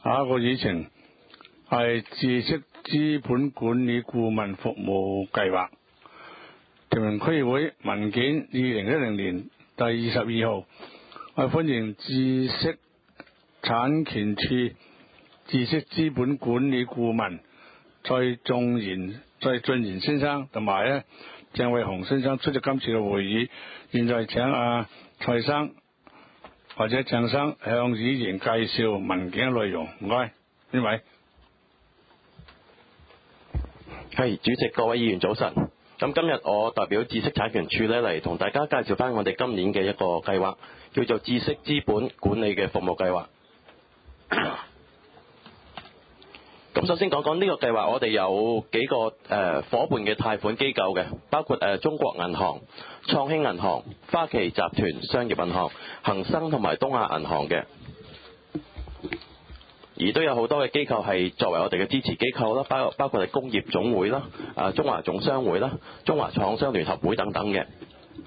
下一個議程係知識資本管理顧問服務計劃。屯門區議會文件2010年第22號，我歡迎知識產權處知識資本管理顧問蔡俊賢先生同埋鄭偉雄先生出席今次嘅會議。現在請蔡生或者鄭生向議員介紹文件嘅內容。唔該，邊位？ 係主席，各位議員早晨。咁今日我代表知識產權處嚟同大家介紹翻我哋今年嘅一個計劃，叫做知識資本管理嘅服務計劃。咁首先講講呢個計劃，我哋有幾個夥伴嘅貸款機構嘅，包括中國銀行、創興銀行、花旗集團商業銀行、恒生同埋東亞銀行嘅，而都有好多嘅機構係作為我哋嘅支持機構啦，包括係工業總會啦、中華總商會啦、中華廠商聯合會等等嘅。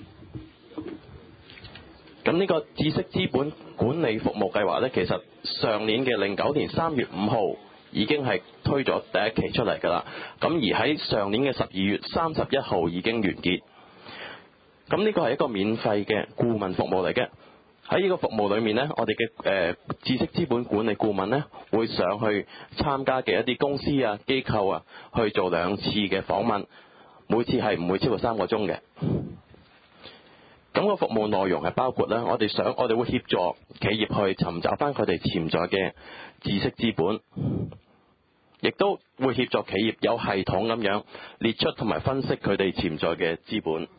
咁呢個知識資本管理服務計劃呢，其實上年嘅09年3月5號已經係推咗第一期出嚟㗎啦。咁而喺上年嘅12月31號已經完結。咁呢個係一個免費嘅顧問服務嚟嘅。喺呢個服務裏面呢，我哋嘅知識資本管理顧問呢，會上去參加嘅一啲公司啊、機構啊，去做2次嘅訪問，每次係唔會超過3個鐘嘅。咁個服務內容係包括咧，我哋會協助企業去尋找翻佢哋潛在嘅知識資本，亦都會協助企業有系統咁樣列出同埋分析佢哋潛在嘅資本。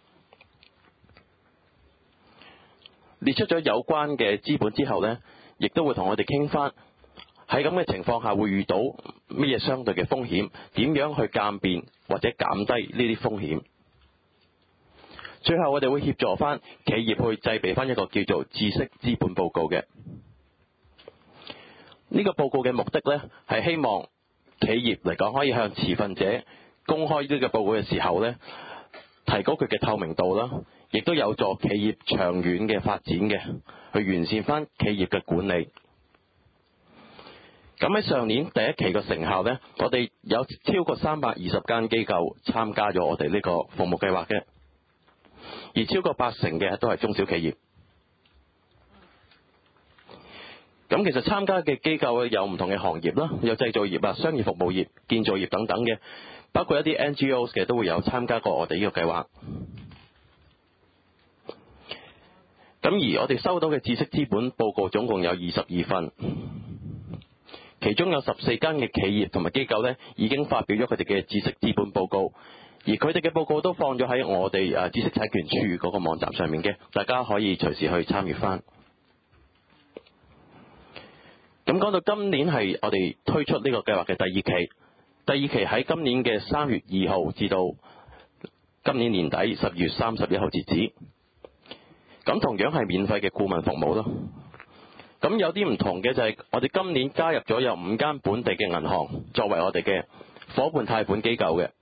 列出咗有關嘅資本之後呢，亦都會同我哋傾翻喺咁嘅情況下會遇到咩嘢相對嘅風險，點樣去鑑別或者減低呢啲風險。最後我哋會協助翻企業去製備翻一個叫做知識資本報告嘅。呢個報告嘅目的呢，係希望企業嚟講可以向持份者公開呢個報告嘅時候呢，提高佢嘅透明度啦，亦都有助企業長遠嘅發展嘅，去完善翻企業嘅管理。咁喺上年第一期嘅成效呢，我哋有超過320間機構參加咗我哋呢個服務計劃嘅，而超過80%嘅都係中小企業。咁其實參加嘅機構有唔同嘅行業啦，有製造業啊、商業服務業、建造業等等嘅，包括一啲 NGOs 嘅都會有參加過我哋呢個計劃。咁而我哋收到嘅知識資本報告總共有22份，其中有14間嘅企業同埋機構呢已經發表咗佢哋嘅知識資本報告，而佢哋嘅報告都放咗喺我哋知識產權處嗰個網站上面嘅，大家可以隨時去參閱翻。咁講到今年係我哋推出呢個計劃嘅第2期，第2期喺今年嘅3月2號至到今年年底12月31號截止。咁同樣係免費嘅顧問服務咯。咁有啲唔同嘅就係我哋今年加入咗有5間本地嘅銀行作為我哋嘅夥伴貸款機構嘅。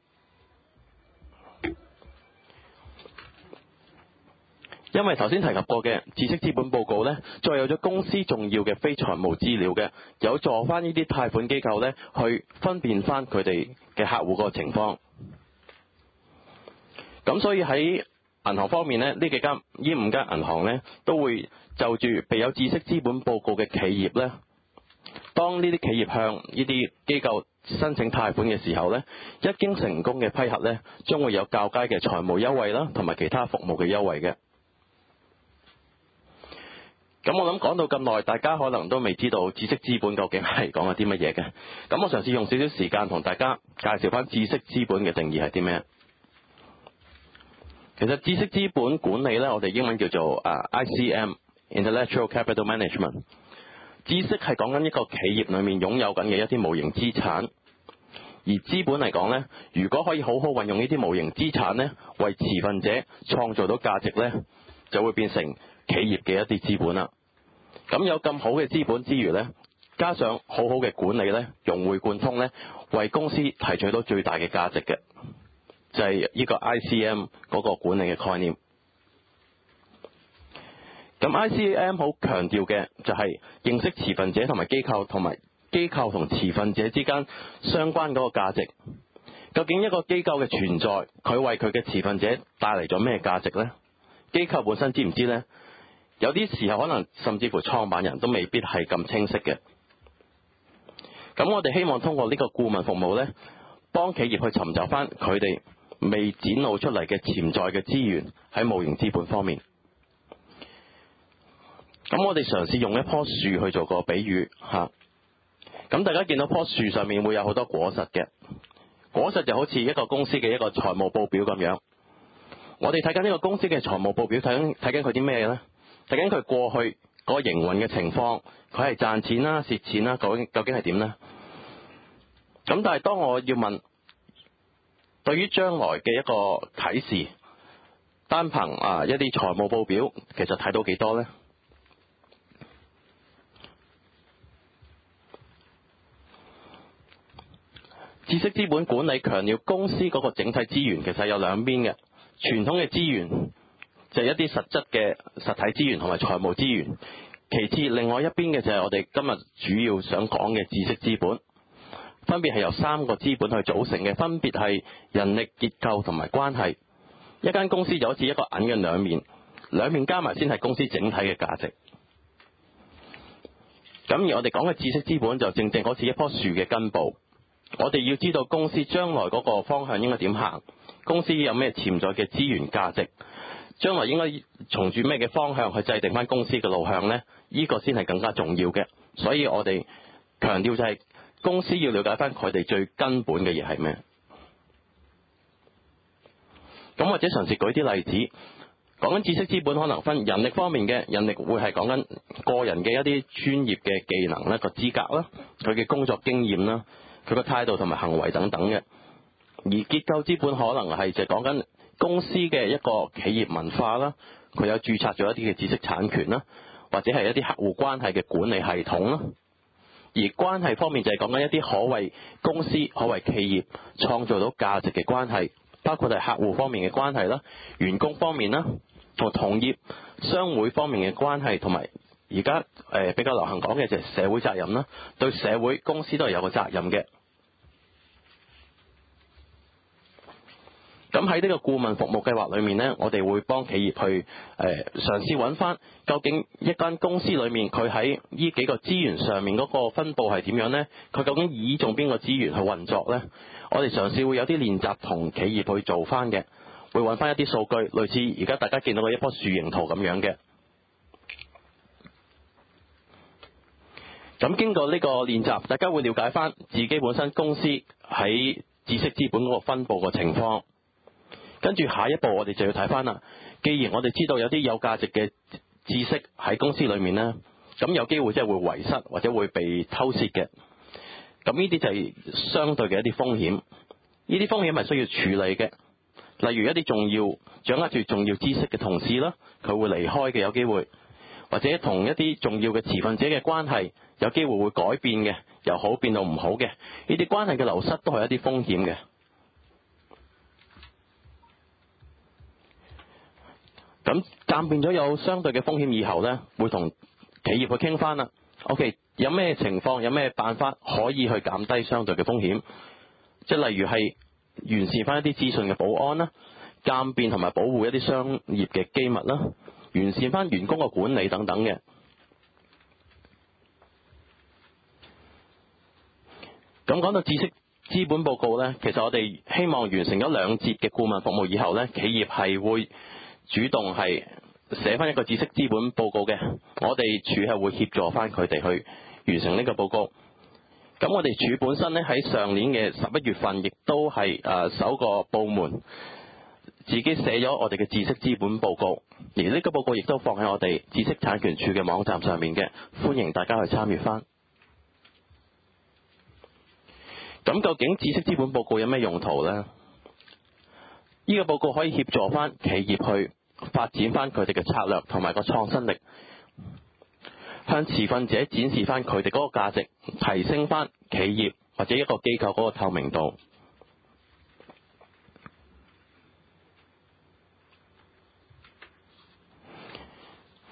因為頭先提及過嘅知識資本報告呢，再有咗公司重要嘅非財務資料嘅，有助翻呢啲貸款機構呢去分辨翻佢哋嘅客戶個情況。咁所以喺銀行方面呢，呢5間銀行呢都會就住備有知識資本報告嘅企業呢，當呢啲企業向呢啲機構申請貸款嘅時候呢，一經成功嘅批核呢，將會有較佳嘅財務優惠啦，同埋其他服務嘅優惠嘅。咁我諗講到咁耐，大家可能都未知道知識資本究竟係講緊啲乜嘢嘅。咁我嘗試用少少時間同大家介紹翻知識資本嘅定義係啲咩。其實知識資本管理呢，我哋英文叫做ICM，Intellectual Capital Management。知識係講緊一個企業裡面擁有緊嘅一啲無形資產，而資本嚟講呢，如果可以好好運用呢啲無形資產呢，為持份者創造到價值呢，就會變成企業嘅一啲資本啦。咁有咁好嘅資本之餘呢，加上好好嘅管理呢，融會貫通呢，為公司提取到最大嘅價值嘅，就係呢個 ICM 嗰個管理嘅概念。咁咁 ICAM 好強調嘅就係認識持份者同埋機構，同埋機構同持份者之間相關嗰個價值。究竟一個機構嘅存在，佢為佢嘅持份者帶嚟咗咩價值呢？機構本身知唔知呢？有啲時候可能甚至乎創辦人都未必係咁清晰嘅。咁我哋希望通過呢個顧問服務呢，幫企業去尋找翻佢哋未展露出嚟嘅潛在嘅資源喺無形資本方面。咁我哋嘗試用一棵樹去做個比喻嚇。咁大家見到棵樹上面會有好多果實嘅，果實就好似一個公司嘅一個財務報表咁樣。我哋睇緊呢個公司嘅財務報表，睇緊佢啲咩呢？睇緊佢過去嗰個營運嘅情況，佢係賺錢啦、蝕錢啦，究竟係點呢？咁但係當我要問，對於將來嘅一個啟示，單憑一啲財務報表，其實睇到幾多呢？知識資本管理強調公司嗰個整體資源，其實有兩邊嘅。傳統嘅資源就係一啲實質嘅實體資源同埋財務資源，其次另外一邊嘅就係我哋今日主要想講嘅知識資本，分別係由三個資本去組成嘅，分別係人力結構同埋關係。一間公司就好似一個銀嘅兩面，兩面加埋先係公司整體嘅價值。咁而我哋講嘅知識資本就正正好似一棵樹嘅根部，我哋要知道公司將來嗰個方向應該點行，公司有咩潛在嘅資源價值，將來應該從住咩嘅方向去制定翻公司嘅路向呢？呢個先係更加重要嘅。所以我哋強調就係公司要了解翻佢哋最根本嘅嘢係咩。咁或者嘗試舉啲例子，講緊知識資本可能分人力方面嘅，人力會係講緊個人嘅一啲專業嘅技能啦、個資格啦、佢嘅工作經驗啦、佢個態度同埋行為等等嘅。而結構資本可能係就講緊公司嘅一個企業文化啦，佢有註冊咗一啲嘅知識產權啦，或者係一啲客戶關係嘅管理系統啦。而關係方面就係講緊一啲可為公司、可為企業創造到價值嘅關係，包括係客戶方面嘅關係啦、員工方面啦、同業、商會方面嘅關係，同埋而家比較流行講嘅就係社會責任啦，對社會公司都係有個責任嘅。咁喺呢個顧問服務計劃裏面呢，我哋會幫企業去嘗試揾翻究竟一間公司裏面佢喺呢幾個資源上面嗰個分佈係點樣呢？佢究竟倚重邊個資源去運作呢？我哋嘗試會有啲練習同企業去做翻嘅，會揾翻一啲數據，類似而家大家見到嘅一棵樹形圖咁樣嘅。咁經過呢個練習，大家會了解翻自己本身公司喺知識資本嗰個分佈嘅情況。跟住下一步，我哋就要睇翻啦。既然我哋知道有啲有價值嘅知識喺公司裏面呢，咁有機會即係會遺失或者會被偷竊嘅。咁呢啲就係相對嘅一啲風險。呢啲風險係需要處理嘅。例如一啲掌握住重要知識嘅同事啦，佢會離開嘅有機會，或者同一啲重要嘅持份者嘅關係有機會會改變嘅，由好變到唔好嘅。呢啲關係嘅流失都係一啲風險嘅。咁鑑變咗有相對嘅風險以後呢，會同企業去傾翻啦。OK， 有咩情況，有咩辦法可以去減低相對嘅風險？即係例如係完善翻一啲資訊嘅保安啦，鑑變同埋保護一啲商業嘅機密啦，完善翻員工嘅管理等等嘅。咁講到知識資本報告呢，其實我哋希望完成咗2節嘅顧問服務以後呢，企業係會主動係寫翻一個知識資本報告嘅，我哋處係會協助翻佢哋去完成呢個報告。咁我哋處本身呢，喺上年嘅11月份，亦都係首個部門自己寫咗我哋嘅知識資本報告，而呢個報告亦都放喺我哋知識產權處嘅網站上面嘅，歡迎大家去參與翻。咁究竟知識資本報告有咩用途呢？呢個報告可以協助翻企業去發展翻佢哋嘅策略同埋個創新力，向持份者展示翻佢哋嗰個價值，提升翻企業或者一個機構嗰個透明度。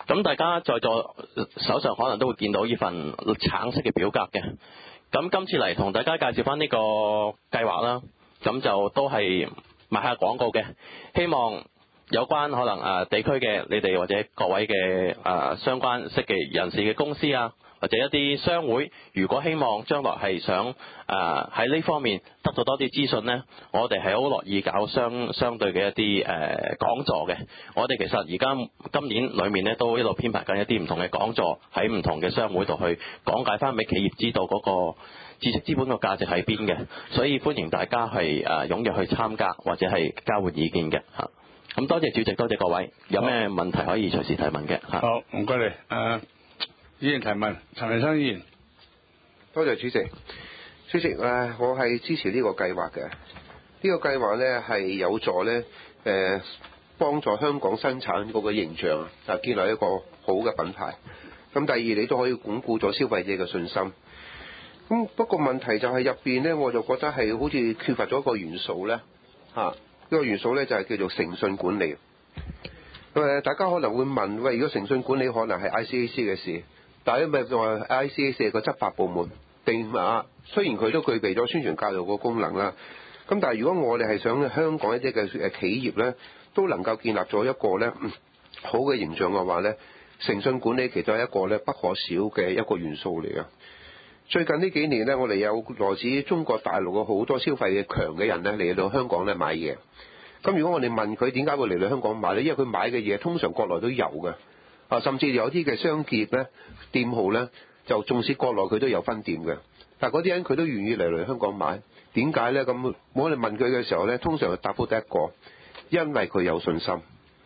咁大家在座手上可能都會見到呢份橙色嘅表格嘅。咁今次嚟同大家介紹翻呢個計劃啦，咁就都係賣下廣告嘅，希望有關可能地區嘅你哋或者各位嘅相關識嘅人士嘅公司啊，或者一啲商會，如果希望將來係想喺呢方面得到多啲資訊呢，我哋係好樂意搞相對嘅一啲講座嘅。我哋其實而家今年裏面呢，都一路編排緊一啲唔同嘅講座，喺唔同嘅商會度去講解翻俾企業知道嗰個知識資本個價值喺邊嘅，所以歡迎大家係踴躍去參加或者係交換意見嘅嚇。咁多謝主席，多謝各位，有咩問題可以隨時提問嘅嚇。 好，唔該你。議員提問，陳維生議員。 多謝主席。主席我係支持呢個計劃嘅。呢個計劃呢係有助呢幫助香港生產嗰個形象建立一個好嘅品牌。咁第二，你都可以鞏固咗消費者嘅信心。咁不過問題就係入邊呢，我就覺得係好似缺乏咗一個元素呢。呢個元素呢就係叫做誠信管理。大家可能會問，喂，如果誠信管理可能係 ICAC 嘅事，但係因為話 ICAC 係個執法部門，定雖然佢都具備咗宣傳教育個功能啦，咁但係如果我哋係想香港一啲嘅企業呢，都能夠建立咗一個呢好嘅形象嘅話呢，誠信管理其實係一個呢不可少嘅一個元素嚟嘅。最近呢幾年呢，我哋有來自中國大陸嘅好多消費強嘅人呢嚟到香港呢買嘢。咁如果我哋問佢點解會嚟到香港買呢？因為佢買嘅嘢通常國內都有嘅，甚至有啲嘅商業呢店號呢，就縱使國內佢都有分店嘅，但係嗰啲人佢都願意嚟香港買，點解呢？咁我哋問佢嘅時候呢，通常答覆第一個，因為佢有信心。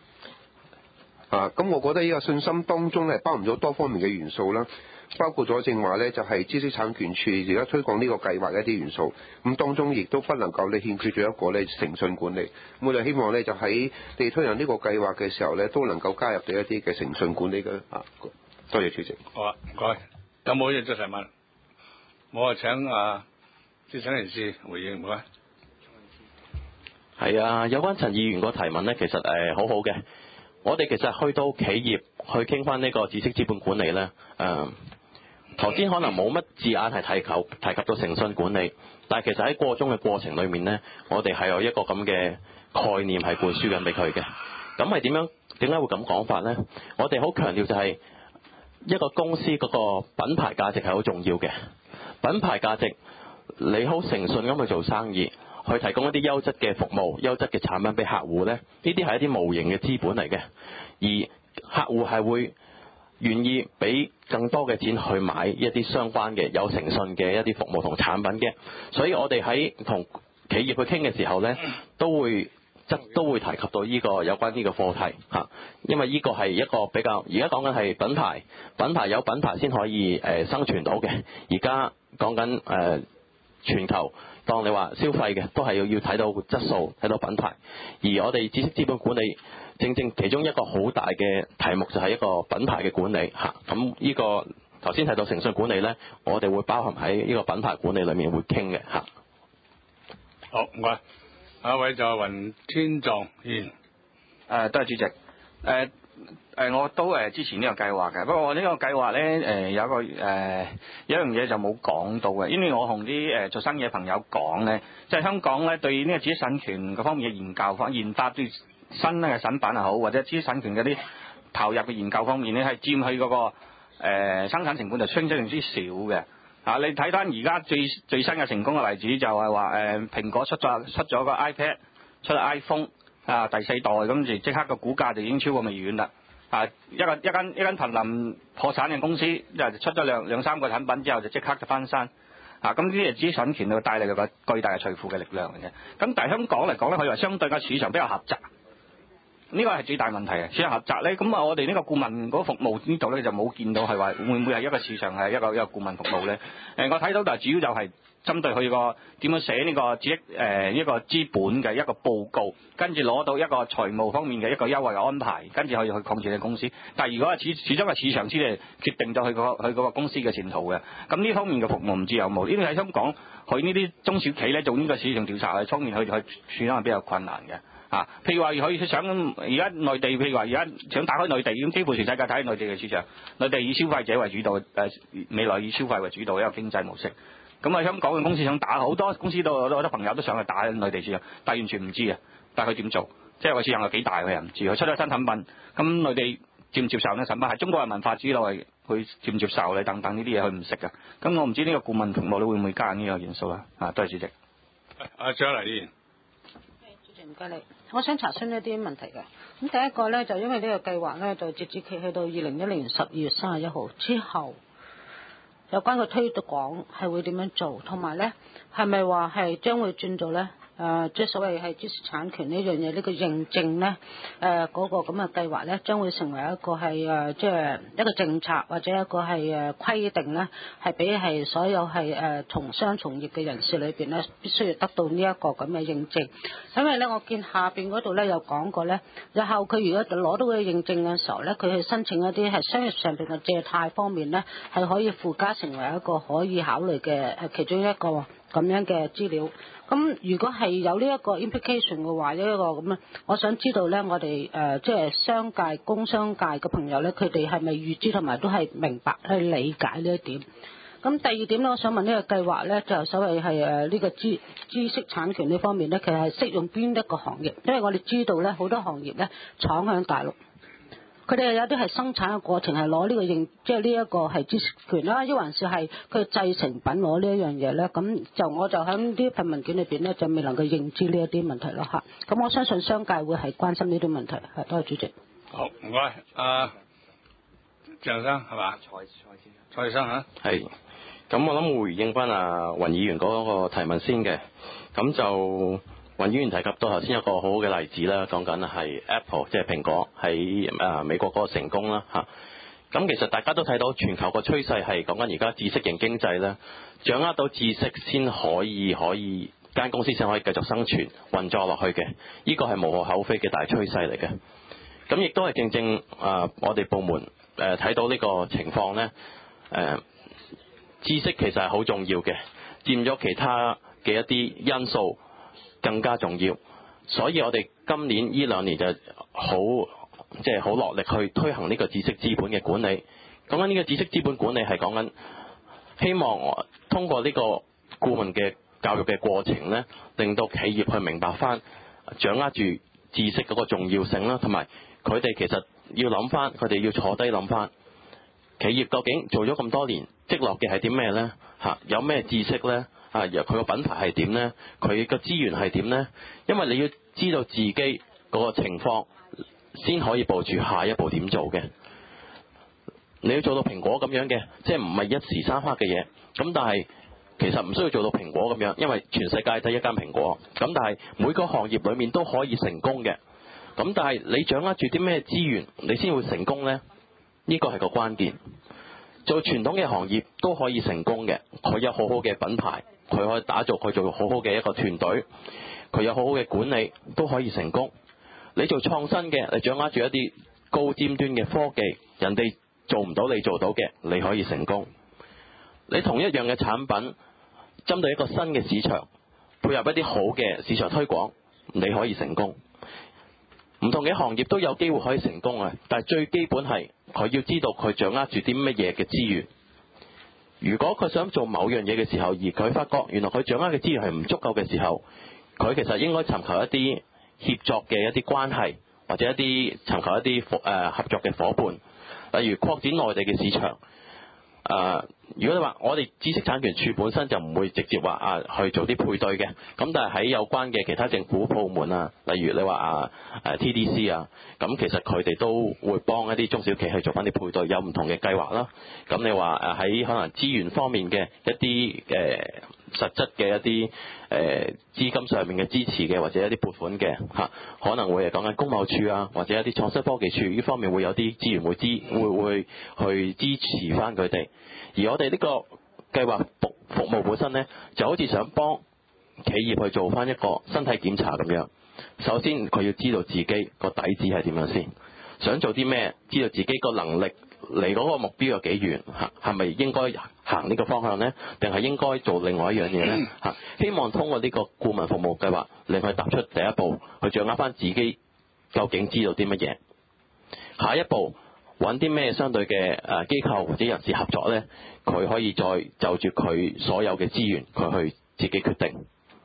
咁我覺得呢個信心當中係包含咗多方面嘅元素啦。包括咗正話呢，就係知識產權處而家推廣呢個計劃嘅一啲元素，咁當中亦都不能夠你欠缺咗一個呢誠信管理。我就希望呢，就喺你推行呢個計劃嘅時候呢，都能夠加入到一啲嘅誠信管理嘅多謝主席。 好啊，唔該。有冇嘢再提問？我請資深人士回應，唔該。 係啊，有關陳議員個提問呢，其實好好嘅。我哋其實去到企業去傾翻呢個知識資本管理呢，頭先可能冇乜字眼係提及到誠信管理，但係其實喺個中嘅過程裏面呢，我哋係有一個咁嘅概念係灌輸緊俾佢嘅。咁係點解會咁講法呢？我哋好強調就係一個公司嗰個品牌價值係好重要嘅。品牌價值，你好誠信咁去做生意，去提供一啲優質嘅服務、優質嘅產品俾客戶呢，呢啲係一啲無形嘅資本嚟嘅，而客戶係會願意俾更多嘅錢去買一啲相關嘅有誠信嘅一啲服務同產品嘅。所以我哋喺同企業去傾嘅時候呢，都會提及到呢個有關呢個課題嚇，因為呢個係一個比較而家講緊係品牌有品牌先可以生存到嘅。而家講緊全球，當你話消費嘅都係要睇到質素，睇到品牌。而我哋知識資本管理正其中一個好大嘅題目就係一個品牌嘅管理嚇。咁呢個頭先提到誠信管理呢，我哋會包含喺呢個品牌管理裏面會傾嘅嚇。 好，唔該。下一位就係雲天壯議員。 多謝主席。我都支持呢個計劃嘅，不過我呢個計劃呢，有一樣嘢就冇講到嘅，因為我同啲做生意嘅朋友講呢，即係香港呢對呢個知識產權嗰方面嘅研發對新嘅產品又好，或者知識產權嗰啲投入嘅研究方面呢，係佔佢嗰個生產成本就相對之少嘅。你睇翻而家最新嘅成功嘅例子就係話蘋果出咗個 iPad， 出咗 iPhone 第4代，咁就即刻個股價就已經超過微軟啦。一間瀕臨破產嘅公司，就出咗兩三個產品之後就即刻就翻身。咁呢啲係知識產權會帶嚟個巨大嘅財富嘅力量嘅啫。咁但係香港嚟講咧，佢話相對嘅市場比較狹窄。呢個係最大問題啊！市場狹窄咧，咁我哋呢個顧問嗰個服務呢度咧就冇見到係話會唔會係一個市場係一個顧問服務咧？我睇到但係主要就係針對佢個點樣寫呢個一個資本嘅一個報告，跟住攞到一個財務方面嘅一個優惠嘅安排，跟住可以去擴展嘅公司。但係如果係始終係市場先係決定咗佢嗰個公司嘅前途嘅，咁呢方面嘅服務唔知有冇？因為喺香港佢呢啲中小企咧做呢個市場調查嘅方面，佢處理係比較困難嘅。 譬如話佢想而家內地，譬如話而家想打開內地，咁幾乎全世界睇內地嘅市場，內地以消費者為主導，未來以消費為主導一個經濟模式。咁啊，香港嘅公司想打，好多公司都好多朋友都想去打內地市場，但係完全唔知啊。但係佢點做？即係個市場有幾大，佢又唔知。佢出咗新產品，咁內地接唔接受呢？產品係中國嘅文化之內，佢接唔接受你等等呢啲嘢，佢唔識㗎。咁我唔知呢個顧問服務你會唔會加呢個元素啊？多謝主席。 阿張麗議員。 主席唔該你，我想查詢一啲問題㗎。咁第一個咧，就因為呢個計劃咧，就截止期去到2010年12月31號之後，有關嘅推廣係會點樣做，同埋咧係咪話係將會轉做咧？即係所謂係知識產權呢樣嘢，呢個認證咧，嗰個咁嘅計劃咧，將會成為一個係即係一個政策或者一個係規定咧，係俾係所有係從商從業嘅人士裏邊咧，必須要得到呢一個咁嘅認證。因為咧，我見下邊嗰度咧有講過咧，日後佢如果攞到嘅認證嘅時候咧，佢去申請一啲係商業上邊嘅借貸方面咧，係可以附加成為一個可以考慮嘅其中一個咁樣嘅資料。咁如果係有呢一個 implication 嘅話，呢一個咁樣，我想知道咧，我哋即係商界、工商界嘅朋友咧，佢哋係咪預知同埋都係明白去理解呢一點？咁第二點咧，我想問呢個計劃咧，就所謂係呢個知識產權呢方面咧，其實係適用邊一個行業？因為我哋知道咧，好多行業咧闖向大陸。佢哋有啲係生產嘅過程係攞呢個認，即係呢一個係知識權啦，抑還是係佢製成品攞呢一樣嘢咧？咁就我就喺呢份文件裏邊咧，就未能夠認知呢一啲問題咯嚇。咁我相信商界會係關心呢啲問題。係，多謝主席。 好，唔該，鄭生係嘛？蔡生嚇。 係。咁我諗回應翻雲議員嗰個提問先嘅，咁就。雲議員提及到頭先有個好好嘅例子啦，講緊係 Apple 即係蘋果喺美國嗰個成功啦嚇。咁其實大家都睇到全球個趨勢係講緊而家知識型經濟咧，掌握到知識先可以間公司先可以繼續生存運作落去嘅，呢個係無可厚非嘅大趨勢嚟嘅。咁亦都係正正我哋部門睇到呢個情況咧，知識其實係好重要嘅，佔咗其他嘅一啲因素更加重要，所以我哋今年呢2年就好落力去推行呢個知識資本嘅管理。講緊呢個知識資本管理係講緊希望通過呢個顧問嘅教育嘅過程呢，令到企業去明白翻掌握住知識嗰個重要性啦，同埋佢哋其實要諗翻，佢哋要坐低諗翻企業究竟做咗咁多年積落嘅係啲咩呢？有咩知識呢？佢個品牌係點呢？佢個資源係點呢？因為你要知道自己嗰個情況，先可以部署下一步點做嘅。你要做到蘋果咁樣嘅，即係唔係一時三刻嘅嘢。咁但係其實唔需要做到蘋果咁樣，因為全世界得一間蘋果。咁但係每個行業裏面都可以成功嘅。咁但係你掌握住啲咩資源，你先會成功呢？呢個係個關鍵。做傳統嘅行業都可以成功嘅，佢有好好嘅品牌，佢可以打造佢做好好嘅一個團隊，佢有好好嘅管理都可以成功。你做創新嘅，你掌握住一啲高尖端嘅科技，人哋做唔到你做到嘅，你可以成功。你同一樣嘅產品，針對一個新嘅市場，配合一啲好嘅市場推廣，你可以成功。唔同嘅行業都有機會可以成功啊，但係最基本係佢要知道佢掌握住啲乜嘢嘅資源。如果佢想做某樣嘢嘅時候，而佢發覺原來佢掌握嘅資源係唔足夠嘅時候，佢其實應該尋求一啲協作嘅一啲關係，或者尋求一啲合作嘅夥伴，例如擴展內地嘅市場。如果你話我哋知識產權處本身就唔會直接話去做啲配對嘅，咁但係喺有關嘅其他政府部門例如你話TDC 咁其實佢哋都會幫一啲中小企去做翻啲配對，有唔同嘅計劃啦。咁你話喺可能資源方面嘅一啲實質嘅一啲資金上面嘅支持嘅，或者一啲撥款嘅可能會係講緊工貿處或者一啲創新科技處呢方面會有啲資源會去支持翻佢哋。而我哋呢個計劃服務本身呢，就好似想幫企業去做翻一個身體檢查咁樣。首先佢要知道自己個底子係點樣先，想做啲咩，知道自己個能力離嗰個目標有幾遠嚇？係咪應該行呢個方向呢？定係應該做另外一樣嘢呢？嚇？希望通過呢個顧問服務計劃，令佢踏出第一步，去掌握翻自己究竟知道啲乜嘢。下一步揾啲咩相對嘅機構或者人士合作呢？佢可以再就住佢所有嘅資源，佢去自己決定。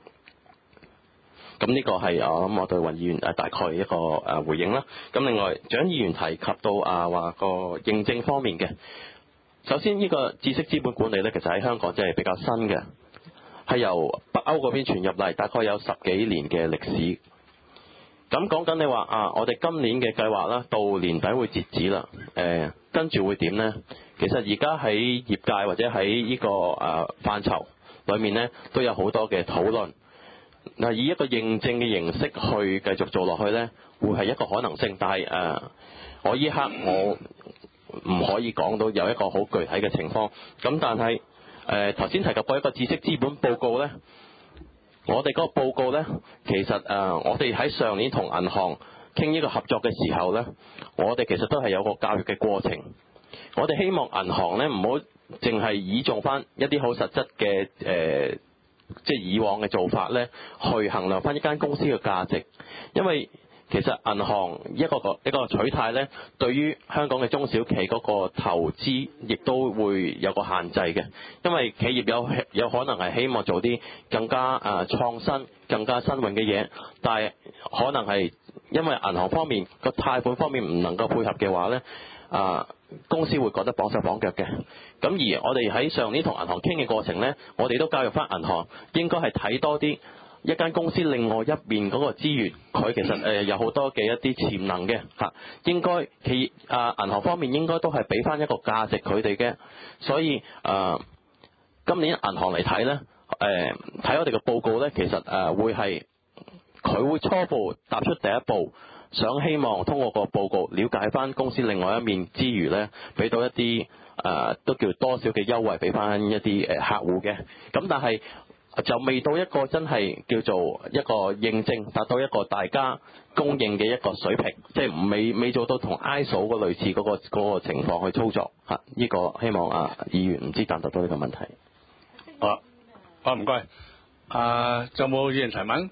咁呢個係我諗我對雲議員大概一個回應啦。咁另外蔣議員提及到話個認證方面嘅，首先呢個知識資本管理呢，其實喺香港真係比較新嘅，係由北歐嗰邊傳入嚟，大概有10幾年嘅歷史。咁講緊你話我哋今年嘅計劃啦，到年底會截止啦。跟住會點呢？其實而家喺業界或者喺呢個範疇裏面呢，都有好多嘅討論。嗱，以一個認證嘅形式去繼續做落去呢，會係一個可能性。但係我依刻我唔可以講到有一個好具體嘅情況。咁但係頭先提及過一個知識資本報告呢，我哋嗰個報告呢，其實我哋喺上年同銀行傾呢個合作嘅時候呢，我哋其實都係有個教育嘅過程。我哋希望銀行呢，唔好淨係倚重翻一啲好實質嘅即係以往嘅做法呢，去衡量翻一間公司嘅價值。因為其實銀行一個取態呢，對於香港嘅中小企嗰個投資，亦都會有個限制嘅。因為企業有可能係希望做啲更加創新、更加新穎嘅嘢，但係可能係因為銀行方面個貸款方面唔能夠配合嘅話呢，公司會覺得綁手綁腳嘅。咁而我哋喺上年同銀行傾嘅過程呢，我哋都教育翻銀行應該係睇多啲一間公司另外一邊嗰個資源，佢其實有好多嘅一啲潛能嘅嚇，應該銀行方面應該都係俾翻一個價值佢哋嘅。所以今年銀行嚟睇呢，睇我哋嘅報告呢，其實會係佢會初步踏出第一步。想希望通過個報告了解翻公司另外一面之餘呢，俾到一啲都叫多少嘅優惠俾翻一啲客戶嘅。咁但係就未到一個真係叫做一個認證，達到一個大家公認嘅一個水平，即係未做到同 ISO 個類似嗰個情況去操作嚇。呢個希望議員唔知答唔答到呢個問題。 好，唔該。就冇議員提問？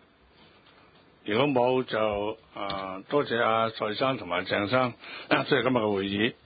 如果冇就多謝蔡生同埋鄭生出席今日嘅會議。